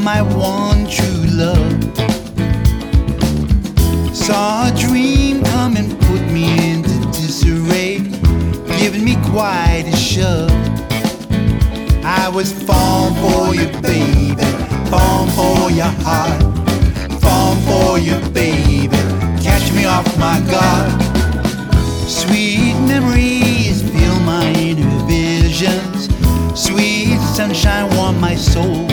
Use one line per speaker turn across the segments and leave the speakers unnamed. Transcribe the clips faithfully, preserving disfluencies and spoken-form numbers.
my one true love. Saw a dream come and put me into disarray, giving me quite a shove. I was falling for you, baby, falling for your heart, falling for you, baby, catch me off my guard. Sweet memories fill my inner visions, sweet sunshine warm my soul.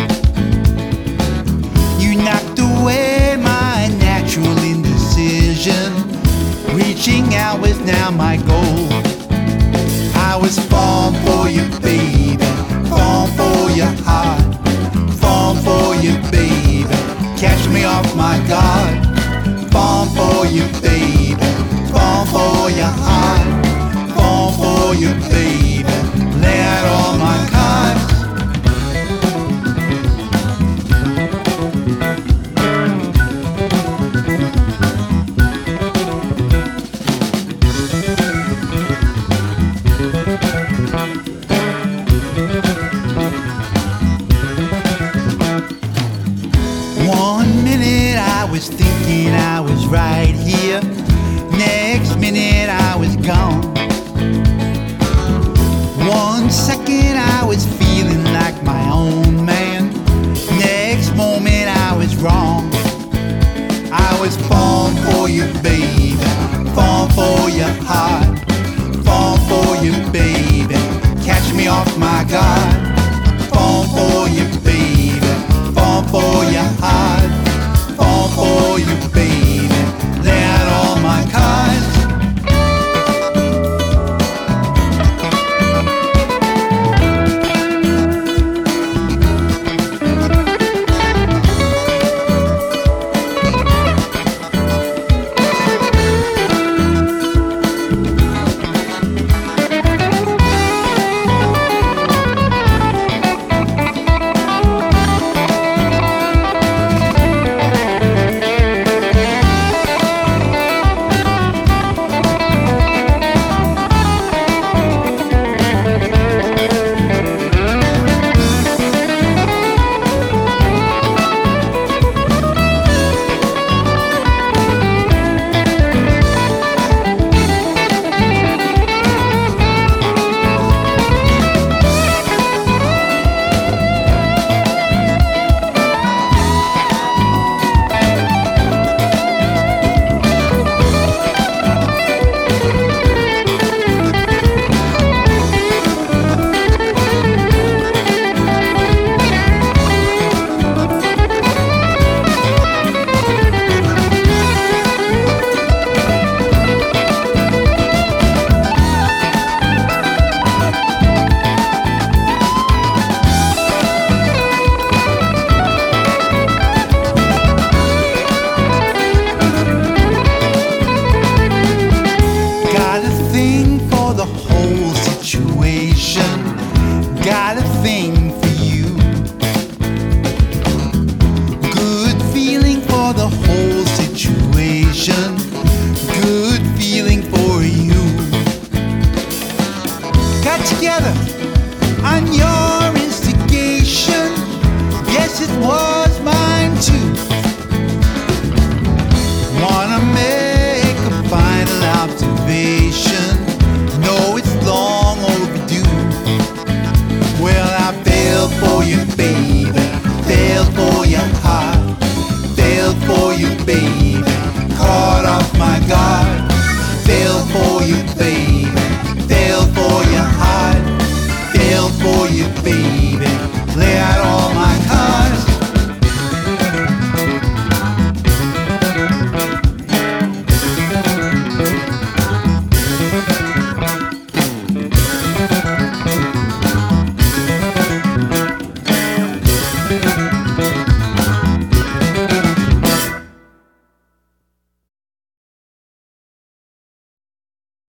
You knocked away my natural indecision, reaching out was now my goal. I was falling for you, baby, falling for your heart, falling for you, baby, catch me off my guard. Falling for you, baby, falling for your heart, falling for you, baby, lay out all my cards. One minute I was thinking I was right here, next minute I was gone. One second I was feeling like my own man, next moment I was wrong. I was falling for you, baby, falling for your heart, falling for you, baby, catch me off my guard.